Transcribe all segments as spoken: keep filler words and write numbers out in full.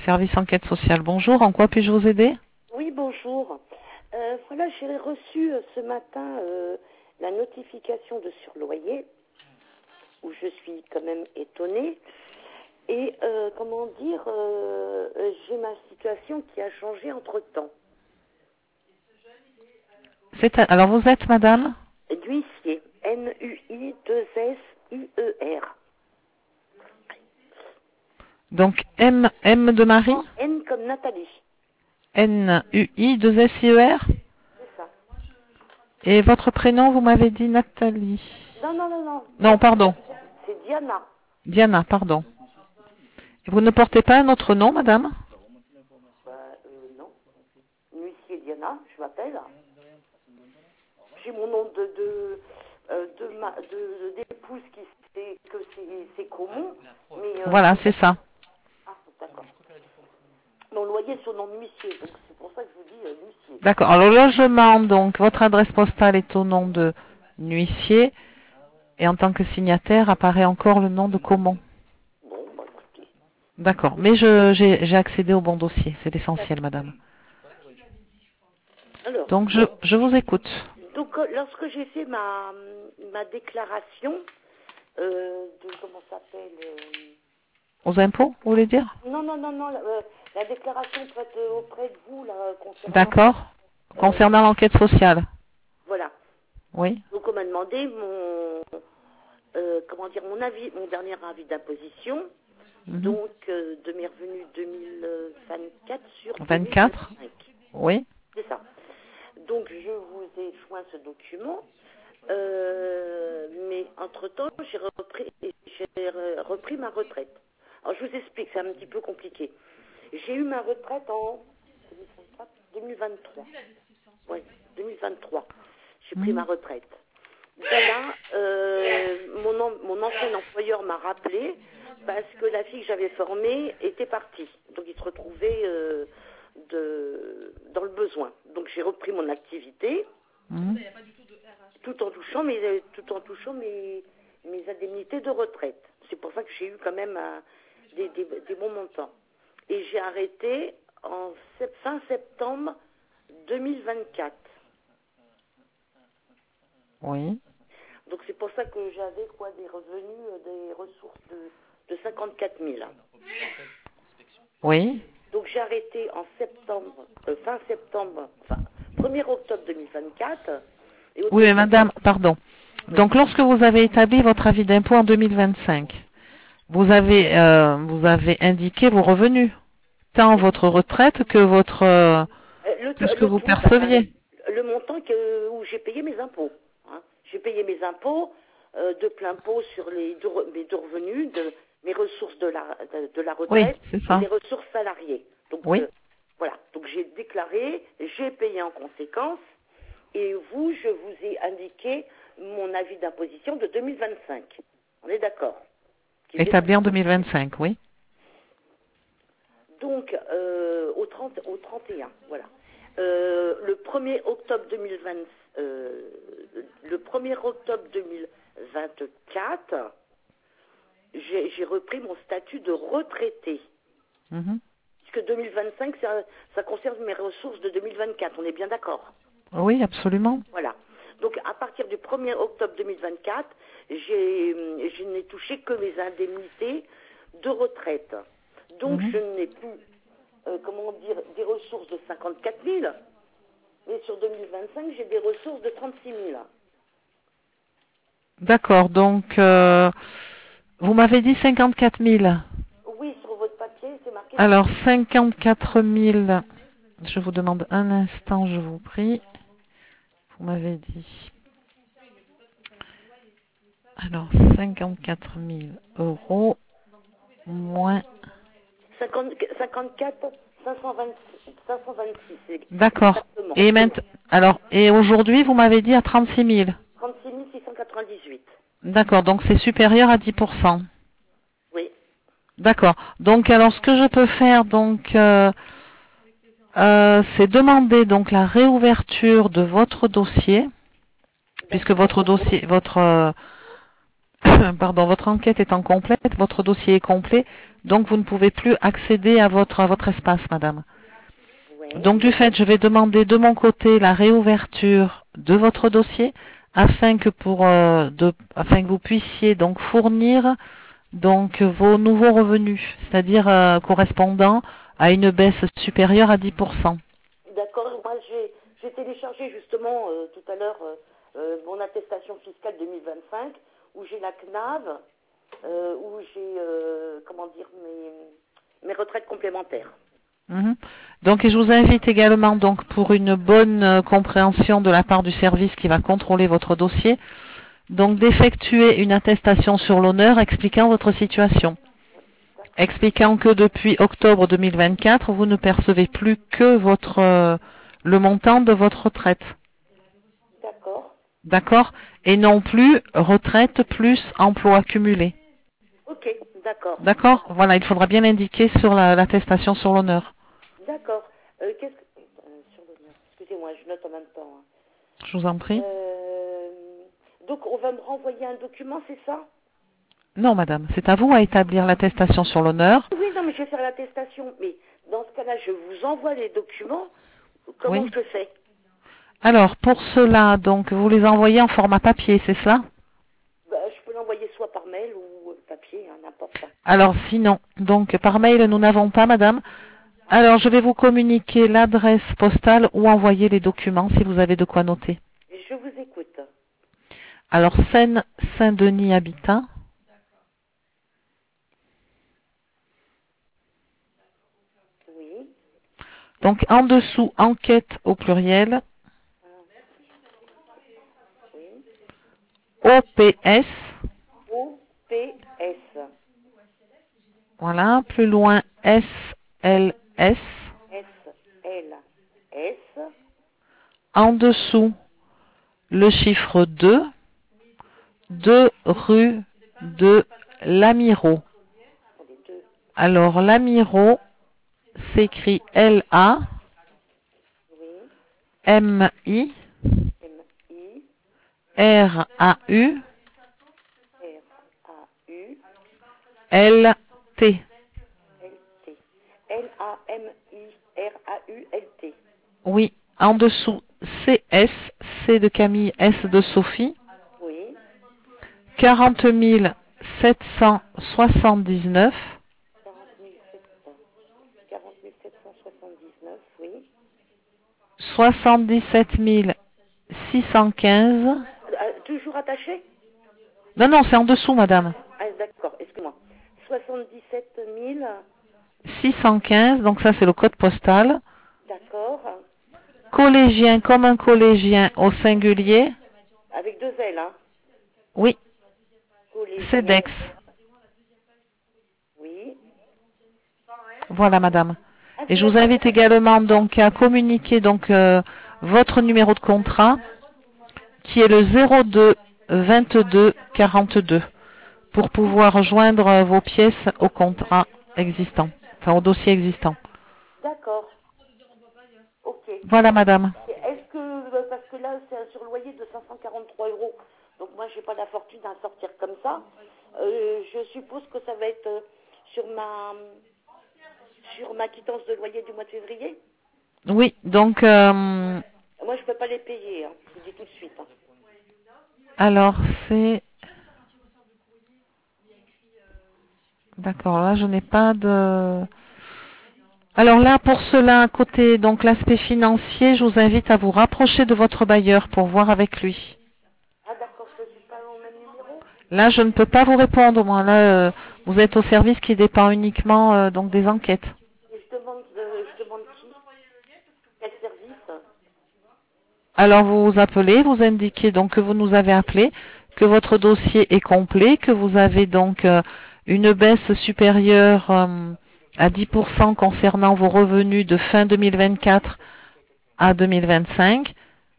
Service enquête sociale, bonjour. En quoi puis-je vous aider? Oui, bonjour. Euh, voilà, j'ai reçu euh, ce matin euh, la notification de surloyer, où je suis quand même étonnée. Et euh, comment dire, euh, euh, j'ai ma situation qui a changé entre-temps. C'est à- Alors vous êtes madame? Nuissier, N U I deux S I E R. Donc M, M de Marie? Non, N comme Nathalie. N U I deux S I E R? C'est ça. Et votre prénom, vous m'avez dit Nathalie? Non, non, non, non. Non, pardon. C'est Diana. Diana, pardon. Et vous ne portez pas un autre nom, madame? Bah, euh, non. Nuissier Diana, je m'appelle. J'ai mon nom de de euh, de ma de d'épouse qui c'est que c'est c'est commun, mais euh, Voilà, c'est ça. ah d'accord. Mon loyer sur nom de Nuissier, donc c'est pour ça que je vous dis euh, Nuissier. D'accord. Alors le logement, donc votre adresse postale est au nom de Nuissier et en tant que signataire apparaît encore le nom de Caumont. Bon, bah écoutez. D'accord. Mais je j'ai j'ai accédé au bon dossier, c'est l'essentiel, madame. Alors, Donc je je vous écoute. donc euh, lorsque j'ai fait ma ma déclaration euh, de comment ça s'appelle euh, Aux impôts, vous voulez dire? non non non non la, euh, la déclaration faite euh, auprès de vous là concernant D'accord. euh, Concernant l'enquête sociale. voilà. Oui. Donc on m'a demandé mon euh, comment dire mon avis, mon dernier avis d'imposition, Mhm. donc euh, de mes revenus deux mille vingt-quatre sur vingt-quatre. deux mille vingt-cinq. Oui. C'est ça. Donc je vous ai joint ce document, euh, mais entre-temps j'ai repris, j'ai euh, repris ma retraite. Alors je vous explique, c'est un petit peu compliqué. J'ai eu ma retraite en deux mille vingt-trois. Oui, deux mille vingt-trois. J'ai pris Mhm. ma retraite. Voilà, euh, mon, an- mon ancien employeur m'a rappelé parce que la fille que j'avais formée était partie. Donc il se retrouvait euh, de, dans le besoin. Donc j'ai repris mon activité Mhm. tout en touchant mes, tout en touchant mes, mes indemnités de retraite. C'est pour ça que j'ai eu quand même euh, des, des, des bons montants. Et j'ai arrêté en sept- fin septembre deux mille vingt-quatre. Oui. Donc c'est pour ça que j'avais quoi des revenus, euh, des ressources de, de cinquante-quatre mille. Oui. Donc j'ai arrêté en septembre, euh, fin septembre, enfin premier octobre deux mille vingt-quatre. Et au Oui, mais début, madame, pardon. Donc lorsque vous avez établi votre avis d'impôt en deux mille vingt-cinq, vous avez euh, vous avez indiqué vos revenus, tant votre retraite que votre euh, euh, le, que ce que le vous tout, ben, perceviez. le montant que, où j'ai payé mes impôts. Hein. J'ai payé mes impôts euh, de plein pot sur les deux, re- mes deux revenus, de mes ressources de la, de, de la Oui, retraite c'est et ça. des ressources salariées. Donc Oui. euh, voilà, donc j'ai déclaré, j'ai payé en conséquence et vous, je vous ai indiqué mon avis d'imposition de deux mille vingt-cinq. On est d'accord? Qui était Établi en deux mille vingt-cinq, oui. donc euh, au, trente, au trente et un, voilà. Euh, le premier octobre deux mille vingt, euh, le premier octobre deux mille vingt-quatre, j'ai, j'ai repris mon statut de retraité. Mhm. Puisque deux mille vingt-cinq, ça, ça concerne mes ressources de deux mille vingt-quatre, on est bien d'accord? Oui, absolument. Voilà. Donc à partir du premier octobre deux mille vingt-quatre, j'ai, je n'ai touché que mes indemnités de retraite. Donc Mhm. je n'ai plus, euh, comment dire, des ressources de cinquante-quatre mille, mais sur deux mille vingt-cinq, j'ai des ressources de trente-six mille. D'accord. Donc euh, vous m'avez dit cinquante-quatre mille. Oui, sur votre papier, c'est marqué Alors cinquante-quatre mille. Je vous demande un instant, je vous prie. Vous m'avez dit. Alors cinquante-quatre mille euros moins. cinquante, cinquante-quatre cinq cent vingt, cinq cent vingt-six, c'est D'accord. exactement. Et maintenant, alors, et aujourd'hui, vous m'avez dit à trente-six mille. trente-six mille six cent quatre-vingt-dix-huit. D'accord. Donc c'est supérieur à dix pour cent. Oui. D'accord. Donc alors ce que je peux faire donc euh, euh, c'est demander donc la réouverture de votre dossier puisque votre dossier votre euh, pardon, votre enquête étant complète, votre dossier est complet, donc vous ne pouvez plus accéder à votre, à votre espace, madame. Ouais. Donc du fait, je vais demander de mon côté la réouverture de votre dossier afin que pour euh, de, afin que vous puissiez donc fournir donc vos nouveaux revenus, c'est-à-dire euh, correspondant à une baisse supérieure à dix pour cent. D'accord, moi j'ai j'ai téléchargé justement euh, tout à l'heure euh, euh, mon attestation fiscale deux mille vingt-cinq où j'ai la C N A V, euh, où j'ai, euh, comment dire, mes, mes retraites complémentaires. Mhm. Donc, et je vous invite également, donc, pour une bonne euh, compréhension de la part du service qui va contrôler votre dossier, donc d'effectuer une attestation sur l'honneur expliquant votre situation, expliquant que depuis octobre deux mille vingt-quatre, vous ne percevez plus que votre euh, le montant de votre retraite, D'accord. d'accord, et non plus retraite plus emploi cumulé, Ok, d'accord. d'accord. Voilà, il faudra bien l'indiquer sur la- l'attestation sur l'honneur. D'accord. Euh, qu'est-ce que... euh, sur l'honneur. Excusez-moi, je note en même temps. hein. Je vous en prie. Euh, donc on va me renvoyer un document, c'est ça? Non, madame, c'est à vous à établir l'attestation sur l'honneur. Oui, non, mais je vais faire l'attestation. Mais dans ce cas-là, je vous envoie les documents. Comment Oui. je fais? Alors, pour cela, donc, vous les envoyez en format papier, c'est cela? Bah, je peux l'envoyer soit par mail ou euh, papier, hein, n'importe. Alors, sinon, donc, par mail, nous n'avons pas, madame. Alors, je vais vous communiquer l'adresse postale où envoyer les documents, si vous avez de quoi noter. Je vous écoute. Alors, Seine-Saint-Denis Habitat. Oui. Donc, en dessous, enquête au pluriel. Oui. O P S. O P S. Voilà, plus loin, S L S. S L S. En dessous, le chiffre deux. deux rue de Lamiraud. Les deux. Alors, Lamiraud s'écrit L A Oui. M I M I R A U R A U L T. L T. L A M I R A U L T. Oui, en dessous, C S, C de Camille, S de Sophie, Oui. quarante mille sept cent soixante-dix-neuf, quarante mille sept cents. quarante mille sept cent soixante-dix-neuf. Oui. soixante-dix-sept mille six cent quinze. Ah, toujours attaché? Non, non, c'est en dessous, madame. Ah, d'accord, excuse-moi. soixante-dix-sept mille. six cent quinze, donc ça c'est le code postal. D'accord. Collégien comme un collégien au singulier. Avec deux L, hein. Oui, Collégien. CEDEX. Oui. Voilà, madame. Ah, Et c'est je vous d'accord. invite également donc à communiquer donc euh, votre numéro de contrat qui est le zéro deux vingt-deux quarante-deux pour pouvoir joindre euh, vos pièces au contrat existant, enfin au dossier existant. D'accord. Ok. Voilà, madame. Et est-ce que, euh, parce que là, c'est un surloyer de cinq cent quarante-trois euros, donc moi, j'ai pas la fortune à sortir comme ça. Euh, je suppose que ça va être euh, sur ma sur ma quittance de loyer du mois de février. Oui, donc euh, Moi, je peux pas les payer, hein, je vous dis tout de suite. hein. alors c'est d'accord, là je n'ai pas de alors là pour cela côté donc l'aspect financier, je vous invite à vous rapprocher de votre bailleur pour voir avec lui. Ah, d'accord, je suis pas au même numéro. Là, je ne peux pas vous répondre, moi. Là, euh, vous êtes au service qui dépend uniquement euh, donc des enquêtes. Et je demande, euh, je demande qui? Quel service? Alors, vous vous appelez, vous indiquez donc que vous nous avez appelé, que votre dossier est complet, que vous avez donc euh, une baisse supérieure euh, à dix pour cent concernant vos revenus de fin deux mille vingt-quatre à deux mille vingt-cinq.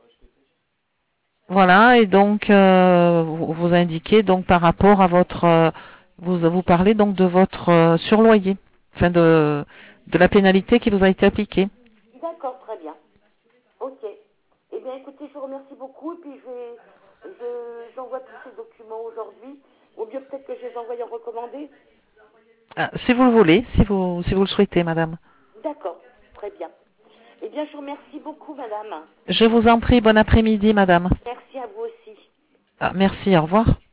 Voilà, et donc euh, vous, vous indiquez donc par rapport à votre, euh, vous vous parlez donc de votre euh, surloyer, enfin de de la pénalité qui vous a été appliquée. D'accord, très bien. Ok. Eh bien, écoutez, je vous remercie beaucoup, et puis je vais, je, j'envoie tous ces documents aujourd'hui, Au mieux, peut-être que je les envoie en recommandé. Ah, si vous le voulez, si vous, si vous le souhaitez, madame. D'accord, très bien. Eh bien, je vous remercie beaucoup, madame. Je vous en prie, bon après-midi, madame. Merci à vous aussi. Ah, merci, au revoir.